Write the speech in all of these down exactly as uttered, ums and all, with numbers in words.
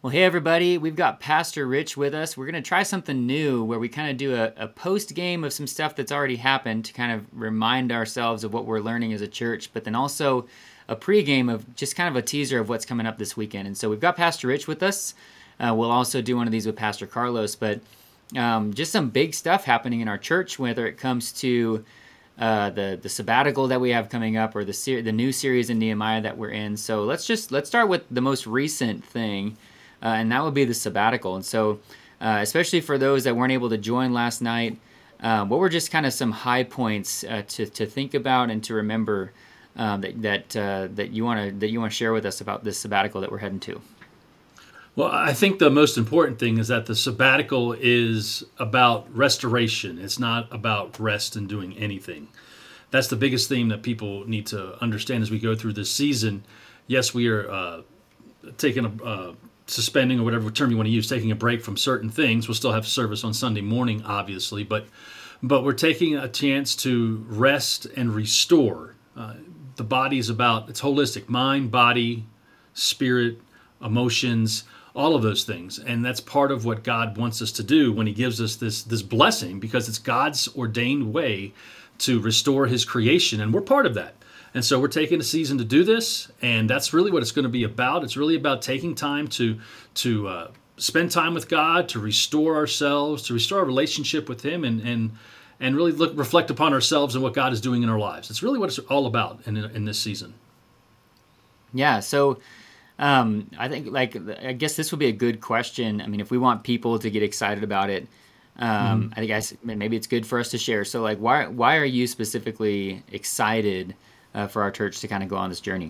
Well, hey everybody, we've got Pastor Rich with us. We're going to try something new where we kind of do a, a post game of some stuff that's already happened to kind of remind ourselves of what we're learning as a church, but then also a pre-game of just kind of a teaser of what's coming up this weekend. And so we've got Pastor Rich with us. Uh, we'll also do one of these with Pastor Carlos, but um, just some big stuff happening in our church, whether it comes to uh, the the sabbatical that we have coming up or the ser- the new series in Nehemiah that we're in. So let's just let's start with the most recent thing. Uh, and that would be the sabbatical. And so, uh, especially for those that weren't able to join last night, uh, what were just kind of some high points uh, to to think about and to remember um, that that uh, that you want to that you want to share with us about this sabbatical that we're heading to? Well, I think the most important thing is that the sabbatical is about restoration. It's not about rest and doing anything. That's the biggest theme that people need to understand as we go through this season. Yes, we are uh, taking a uh, suspending or whatever term you want to use, taking a break from certain things. We'll still have service on Sunday morning, obviously, but but we're taking a chance to rest and restore. Uh, the body is about, it's holistic, mind, body, spirit, emotions, all of those things. And that's part of what God wants us to do when he gives us this, this blessing, because it's God's ordained way to restore his creation, and we're part of that. And so we're taking a season to do this, and that's really what it's going to be about. It's really about taking time to to uh, spend time with God, to restore ourselves, to restore our relationship with him, and and and really look reflect upon ourselves and what God is doing in our lives. It's really what it's all about in in this season. Yeah, so um, I think, like, I guess this would be a good question. I mean, if we want people to get excited about it, um, mm-hmm. I think I, maybe it's good for us to share. So, like, why why are you specifically excited Uh, for our church to kind of go on this journey?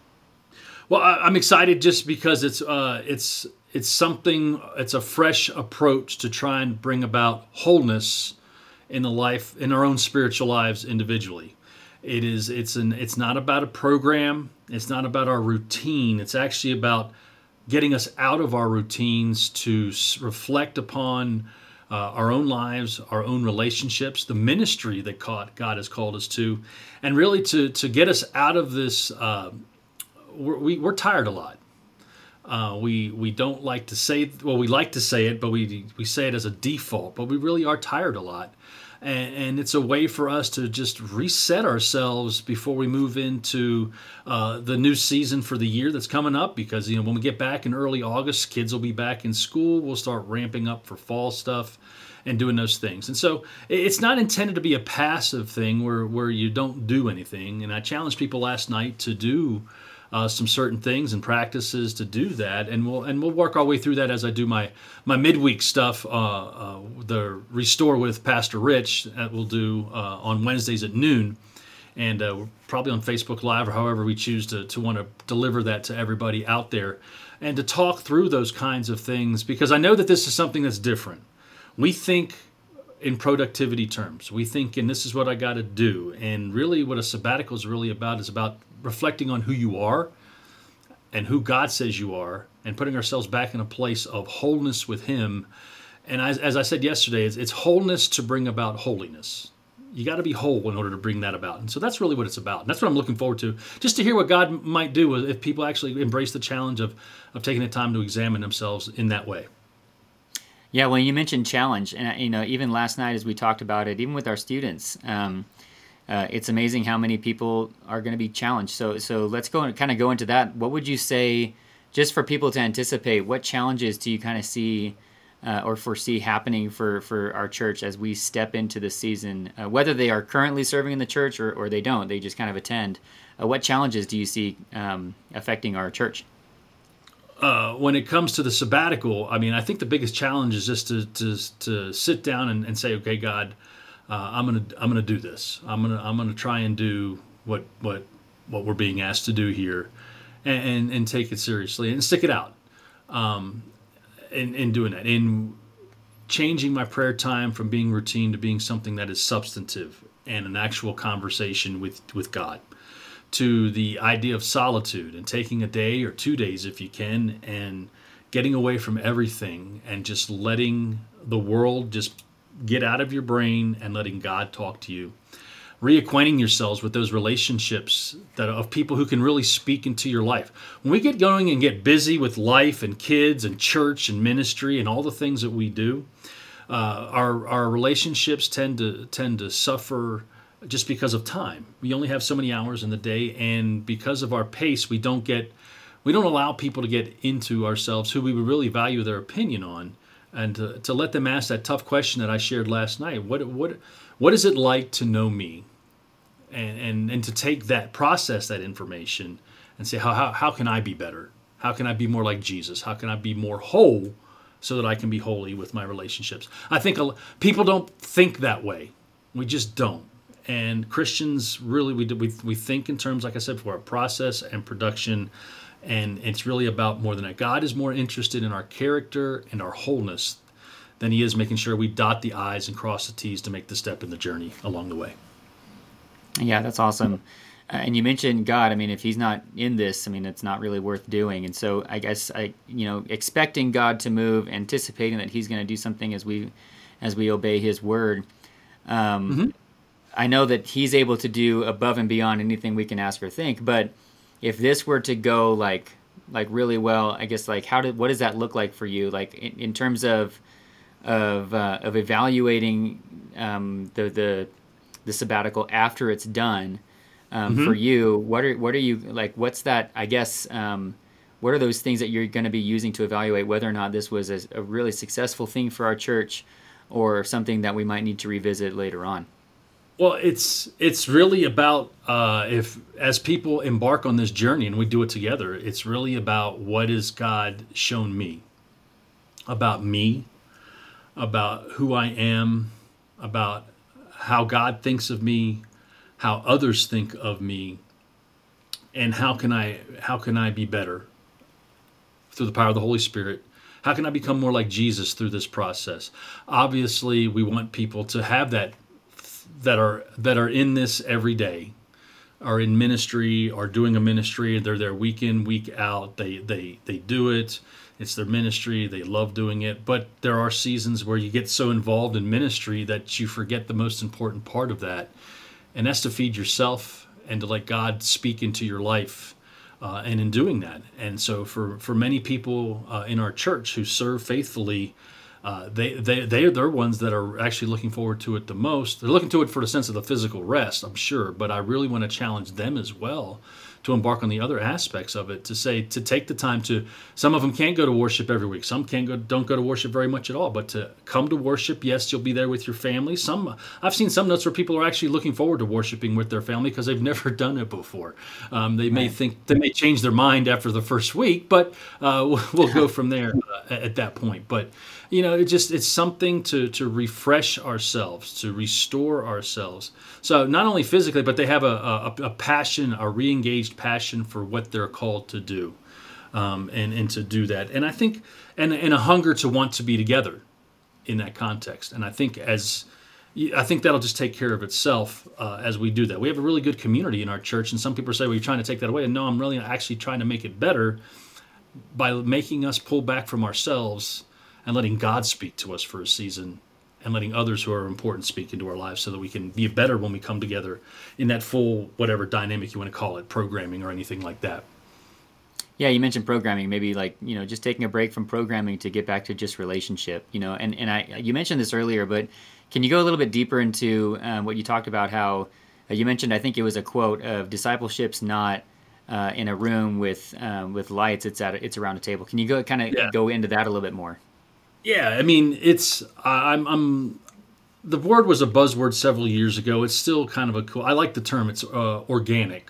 Well, I, I'm excited just because it's uh, it's it's something. It's a fresh approach to try and bring about wholeness in the life, in our own spiritual lives individually. It is. It's an. It's not about a program. It's not about our routine. It's actually about getting us out of our routines to reflect upon Uh, our own lives, our own relationships, the ministry that God, God has called us to, and really to to get us out of this. Uh, we're, we, we're tired a lot. Uh, we we don't like to say, well, we like to say it, but we we say it as a default. But we really are tired a lot, and, and it's a way for us to just reset ourselves before we move into uh, the new season for the year that's coming up. Because you know, when we get back in early August, kids will be back in school. We'll start ramping up for fall stuff and doing those things. And so it's not intended to be a passive thing where where you don't do anything. And I challenged people last night to do Uh, some certain things and practices to do that, and we'll and we'll work our way through that as I do my my midweek stuff. Uh, uh, the Restore with Pastor Rich that we'll do uh, on Wednesdays at noon, and uh, we're probably on Facebook Live or however we choose to to want to deliver that to everybody out there, and to talk through those kinds of things, because I know that this is something that's different. We think in productivity terms. We think, and this is what I got to do, and really what a sabbatical is really about is about reflecting on who you are and who God says you are, and putting ourselves back in a place of wholeness with him. And as, as I said yesterday, it's, it's wholeness to bring about holiness. You got to be whole in order to bring that about. And so that's really what it's about. And that's what I'm looking forward to, just to hear what God might do if people actually embrace the challenge of, of taking the time to examine themselves in that way. Yeah, well, you mentioned challenge, and you know, even last night as we talked about it, even with our students, um, Uh, it's amazing how many people are going to be challenged. So, so let's go and kind of go into that. What would you say, just for people to anticipate, what challenges do you kind of see uh, or foresee happening for, for our church as we step into the season, uh, whether they are currently serving in the church or, or they don't, they just kind of attend? Uh, what challenges do you see um, affecting our church? Uh, when it comes to the sabbatical, I mean, I think the biggest challenge is just to to, to sit down and, and say, okay, God, Uh, I'm gonna I'm gonna do this. I'm gonna I'm gonna try and do what what what we're being asked to do here, and and, and take it seriously and stick it out. Um, in in doing that, in changing my prayer time from being routine to being something that is substantive and an actual conversation with with God, to the idea of solitude and taking a day or two days if you can, and getting away from everything and just letting the world just get out of your brain and letting God talk to you. reacquainting yourselves with those relationships that of people who can really speak into your life. When we get going and get busy with life and kids and church and ministry and all the things that we do, uh, our our relationships tend to tend to suffer just because of time. We only have so many hours in the day, and because of our pace, we don't get we don't allow people to get into ourselves who we would really value their opinion on, and to, to let them ask that tough question that I shared last night. What what what is it like to know me? And, and and to take that, process that information, and say, how, how how can I be better? How can I be more like Jesus? How can I be more whole so that I can be holy with my relationships? I think a, people don't think that way. We just don't. And Christians really, we do, we we think in terms, like I said before, of process and production, and it's really about more than that. God is more interested in our character and our wholeness than He is making sure we dot the I's and cross the T's to make the step in the journey along the way. Yeah, that's awesome. Uh, and you mentioned God. I mean, if He's not in this, I mean, it's not really worth doing. And so I guess, I, you know, expecting God to move, anticipating that He's going to do something as we as we obey His word. Um, mm-hmm. I know that He's able to do above and beyond anything we can ask or think. But if this were to go like like really well, I guess, like how did what does that look like for you? Like in, in terms of of uh, of evaluating um, the the the sabbatical after it's done, um, mm-hmm. for you, what are what are you like? What's that? I guess um, what are those things that you're going to be using to evaluate whether or not this was a, a really successful thing for our church, or something that we might need to revisit later on? Well, it's it's really about uh, if as people embark on this journey and we do it together, it's really about what has God shown me about me, about who I am, about how God thinks of me, how others think of me, and how can I how can I be better through the power of the Holy Spirit? How can I become more like Jesus through this process? Obviously, we want people to have that that are that are in this every day, are in ministry, are doing a ministry. They're there week in, week out. They they they do it. It's their ministry. They love doing it. But there are seasons where you get so involved in ministry that you forget the most important part of that. And that's to feed yourself and to let God speak into your life. Uh, and in doing that. And so for, for many people uh, in our church who serve faithfully, uh, they, they, they, they're ones that are actually looking forward to it the most. They're looking to it for the sense of the physical rest, I'm sure. But I really want to challenge them as well to embark on the other aspects of it, to say, to take the time to, some of them can't go to worship every week. Some can't go, don't go to worship very much at all, but to come to worship. Yes, you'll be there with your family. Some, I've seen some notes where people are actually looking forward to worshiping with their family because they've never done it before. Um, they may think, they may change their mind after the first week, but uh, we'll, we'll go from there uh, at that point. But, you know, it just, it's something to, to refresh ourselves, to restore ourselves. So not only physically, but they have a, a, a passion, a re-engaged passion for what they're called to do, um, and, and to do that. And I think, and, and a hunger to want to be together in that context. And I think as, I think that'll just take care of itself uh, as we do that. We have a really good community in our church, and some people say, well, you're trying to take that away. And no, I'm really actually trying to make it better by making us pull back from ourselves and letting God speak to us for a season, and letting others who are important speak into our lives so that we can be better when we come together in that full, whatever dynamic you want to call it, programming or anything like that. Yeah, you mentioned programming, maybe like, you know, just taking a break from programming to get back to just relationship, you know, and, and I, you mentioned this earlier, but can you go a little bit deeper into um, what you talked about, how uh, you mentioned, I think it was a quote of discipleship's not uh, in a room with um, with lights, it's at a, it's around a table. Can you go kind of yeah. go into that a little bit more? Yeah, I mean, it's I'm I'm the word was a buzzword several years ago. It's still kind of a cool. I like the term. It's uh, organic,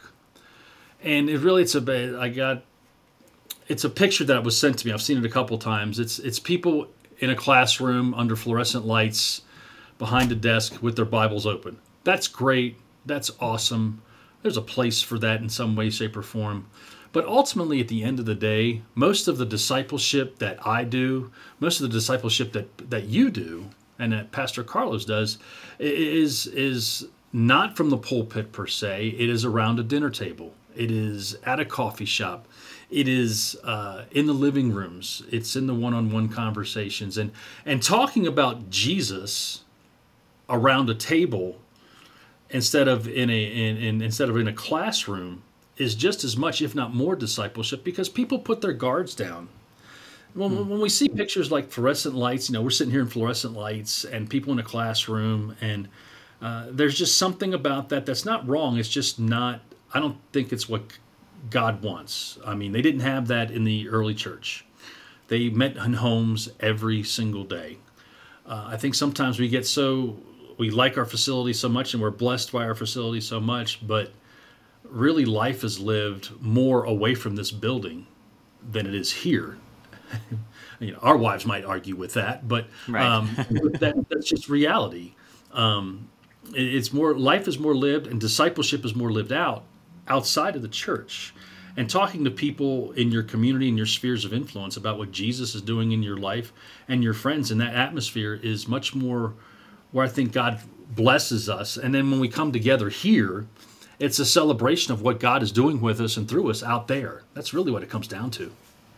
and it really it's a I got it's a picture that was sent to me. I've seen it a couple times. It's it's people in a classroom under fluorescent lights behind a desk with their Bibles open. That's great. That's awesome. There's a place for that in some way, shape, or form. But ultimately, at the end of the day, most of the discipleship that I do, most of the discipleship that, that you do, and that Pastor Carlos does, is, is not from the pulpit per se. It is around a dinner table. It is at a coffee shop. It is uh, in the living rooms. It's in the one-on-one conversations. And, and talking about Jesus around a table instead of in a in, in instead of in a classroom is just as much, if not more, discipleship, because people put their guards down. When, mm. when we see pictures like fluorescent lights, you know, we're sitting here in fluorescent lights and people in a classroom, and uh, there's just something about that that's not wrong. It's just not, I don't think it's what God wants. I mean, they didn't have that in the early church. They met in homes every single day. Uh, I think sometimes we get so, we like our facility so much and we're blessed by our facility so much, but really life is lived more away from this building than it is here. You know, our wives might argue with that, but right. um, that, that's just reality. Um, it, it's more, life is more lived and discipleship is more lived out outside of the church. And talking to people in your community and your spheres of influence about what Jesus is doing in your life and your friends in that atmosphere is much more where I think God blesses us. And then when we come together here, it's a celebration of what God is doing with us and through us out there. That's really what it comes down to.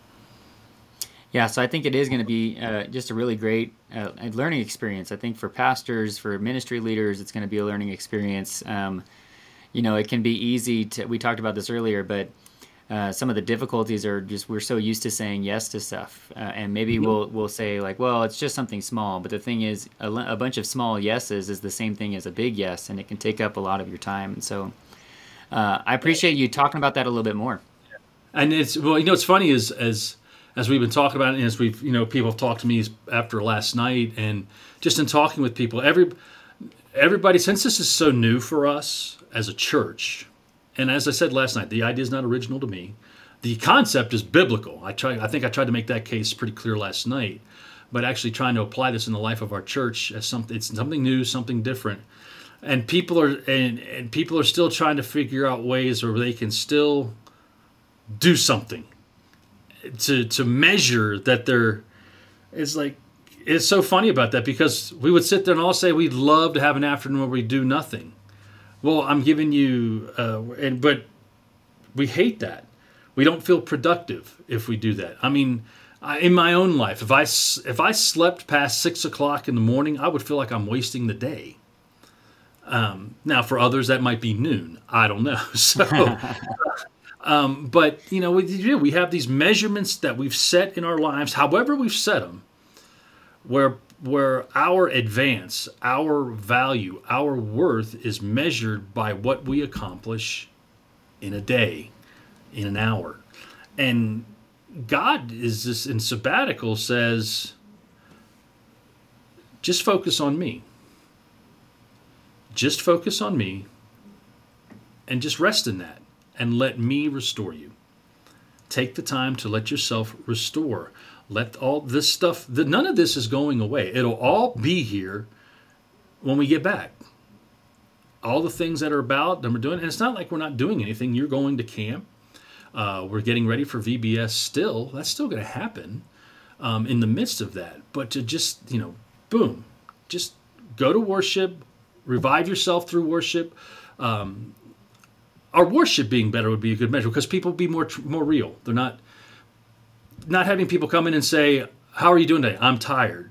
Yeah, so I think it is going to be uh, just a really great uh, learning experience. I think for pastors, for ministry leaders, it's going to be a learning experience. Um, you know, it can be easy to, we talked about this earlier, but Uh, some of the difficulties are just we're so used to saying yes to stuff, uh, and maybe mm-hmm. we'll we'll say like, well, it's just something small. But the thing is, a, a bunch of small yeses is the same thing as a big yes, and it can take up a lot of your time. And so, uh, I appreciate you talking about that a little bit more. And it's well, you know, what's funny is as as we've been talking about it, and as we've you know people have talked to me after last night, and just in talking with people, every everybody since this is so new for us as a church. And as I said last night, the idea is not original to me. The concept is biblical. I try. I think I tried to make that case pretty clear last night. But actually trying to apply this in the life of our church as something, it's something new, something different. And people are and, and people are still trying to figure out ways where they can still do something to to measure that they're. It's like it's so funny about that because we would sit there and all say we'd love to have an afternoon where we do nothing. Well, I'm giving you, uh, and but we hate that. We don't feel productive if we do that. I mean, I, in my own life, if I if I slept past six o'clock in the morning, I would feel like I'm wasting the day. Um, now, for others, that might be noon. I don't know. So, um, but you know, we do. We have these measurements that we've set in our lives, however we've set them, where. where our advance, our value, our worth is measured by what we accomplish in a day, in an hour. And God is this in sabbatical says, just focus on me. Just focus on me and just rest in that and let me restore you. Take the time to let yourself restore. Let all this stuff, the, none of this is going away. It'll all be here when we get back. All the things that are about, that we're doing, and it's not like we're not doing anything. You're going to camp. Uh, we're getting ready for V B S still. That's still going to happen um, in the midst of that. But to just, you know, boom, just go to worship, revive yourself through worship. Um, our worship being better would be a good measure because people be more more real. They're not... Not having people come in and say, how are you doing today? I'm tired.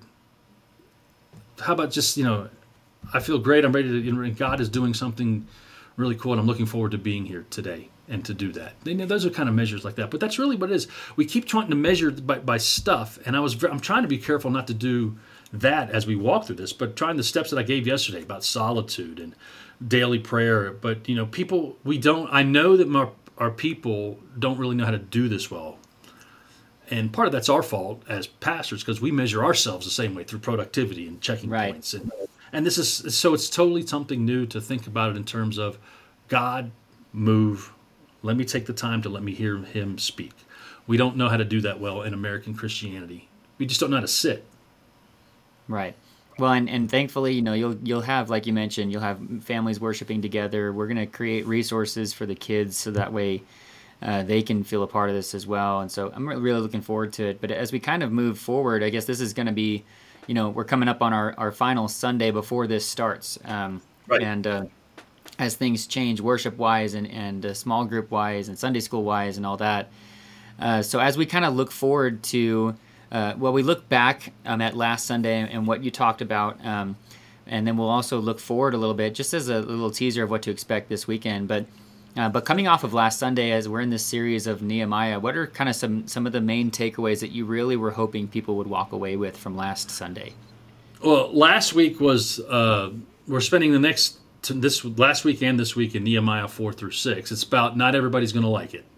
How about just, you know, I feel great. I'm ready to, you know, God is doing something really cool and I'm looking forward to being here today and to do that. You know, those are kind of measures like that. But that's really what it is. We keep trying to measure by, by stuff. And I was, I'm trying to be careful not to do that as we walk through this, but trying the steps that I gave yesterday about solitude and daily prayer. But, you know, people, we don't, I know that our, our people don't really know how to do this well. And part of that's our fault as pastors because we measure ourselves the same way through productivity and checking right. points. And, and this is so it's totally something new to think about it in terms of God move. Let me take the time to let me hear him speak. We don't know how to do that well in American Christianity. We just don't know how to sit. Right. Well, and, and thankfully, you know, you'll you'll have, like you mentioned, you'll have families worshiping together. We're going to create resources for the kids so that way Uh, they can feel a part of this as well. And so I'm really looking forward to it. But as we kind of move forward, I guess this is going to be, you know, we're coming up on our, our final Sunday before this starts. Um, right. And uh, as things change worship-wise and, and uh, small group-wise and Sunday school-wise and all that. Uh, so as we kind of look forward to, uh, well, we look back um, at last Sunday and what you talked about, um, and then we'll also look forward a little bit, just as a little teaser of what to expect this weekend. But uh, but coming off of last Sunday, as we're in this series of Nehemiah, what are kind of some some of the main takeaways that you really were hoping people would walk away with from last Sunday? Well, last week was uh, we're spending the next this last week and this week in Nehemiah four through six. It's about not everybody's going to like it.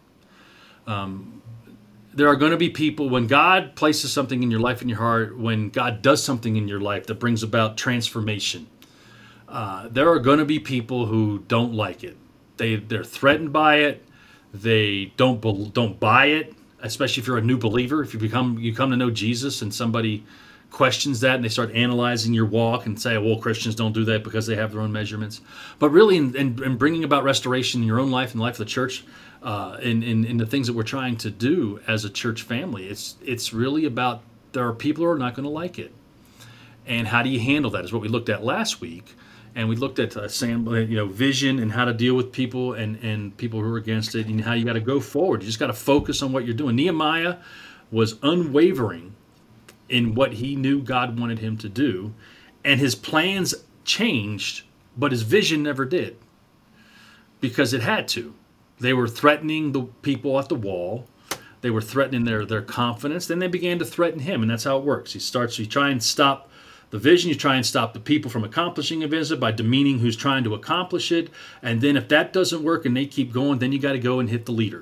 Um, there are going to be people, when God places something in your life, in your heart, when God does something in your life that brings about transformation, uh, there are going to be people who don't like it. They they're threatened by it. They don't don't buy it, especially if you're a new believer. If you become you come to know Jesus and somebody questions that and they start analyzing your walk and say, well, Christians don't do that because they have their own measurements. But really, in, in, in bringing about restoration in your own life and the life of the church, uh, in, in, in the things that we're trying to do as a church family, it's it's really about, there are people who are not going to like it. And how do you handle that is what we looked at last week. And we looked at uh, Sam, you know, vision and how to deal with people and, and people who are against it, and how you got to go forward. You just got to focus on what you're doing. Nehemiah was unwavering in what he knew God wanted him to do, and his plans changed, but his vision never did, because it had to. They were threatening the people at the wall. They were threatening their, their confidence. Then they began to threaten him, and that's how it works. He starts, you try and stop the vision, you try and stop the people from accomplishing a vision by demeaning who's trying to accomplish it, and then if that doesn't work and they keep going, then you got to go and hit the leader.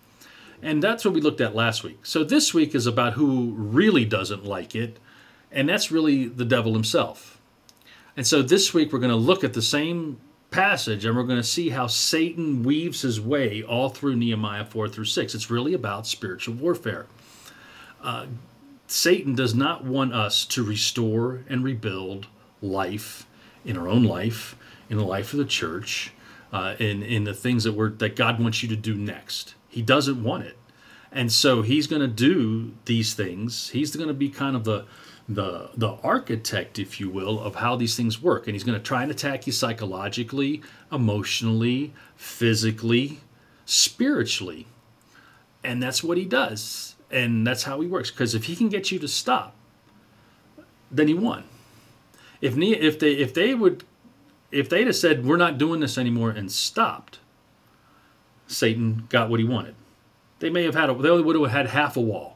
And that's what we looked at last week. So this week is about who really doesn't like it, and that's really the devil himself. And so this week we're going to look at the same passage, and we're going to see how Satan weaves his way all through Nehemiah four through six. It's really about spiritual warfare. Uh, Satan does not want us to restore and rebuild life in our own life, in the life of the church, uh, in, in the things that we're that God wants you to do next. He doesn't want it. And so he's going to do these things. He's going to be kind of the, the, the architect, if you will, of how these things work. And he's going to try and attack you psychologically, emotionally, physically, spiritually. And that's what he does. And that's how he works. Because if he can get you to stop, then he won. If if they if they would if they'd have said, we're not doing this anymore, and stopped, Satan got what he wanted. They may have had a, they would have had half a wall,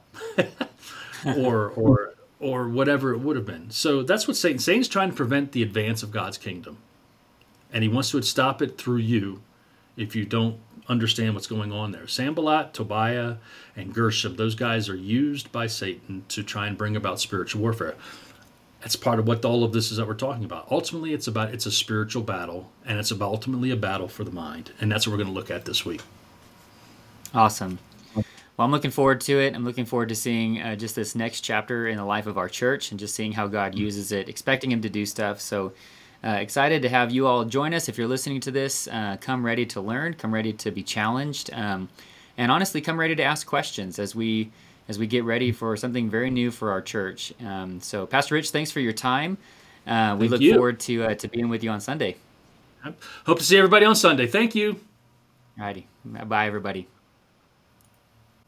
or or or whatever it would have been. So that's what Satan. Satan's trying to prevent the advance of God's kingdom, and he wants to stop it through you. If you don't understand what's going on there, Sanballat, Tobiah, and Gershom, those guys are used by Satan to try and bring about spiritual warfare. That's part of what all of this is that we're talking about. Ultimately, it's about it's a spiritual battle, and it's about ultimately a battle for the mind, and that's what we're going to look at this week. Awesome. Well, I'm looking forward to it. I'm looking forward to seeing uh, just this next chapter in the life of our church, and just seeing how God uses it, expecting him to do stuff. So uh, excited to have you all join us. If you're listening to this, uh, come ready to learn, come ready to be challenged, um, and honestly, come ready to ask questions as we as we get ready for something very new for our church. Um, so, Pastor Rich, thanks for your time. Uh, we Thank look you. forward to uh, to being with you on Sunday. Hope to see everybody on Sunday. Thank you. Alrighty. Bye, everybody.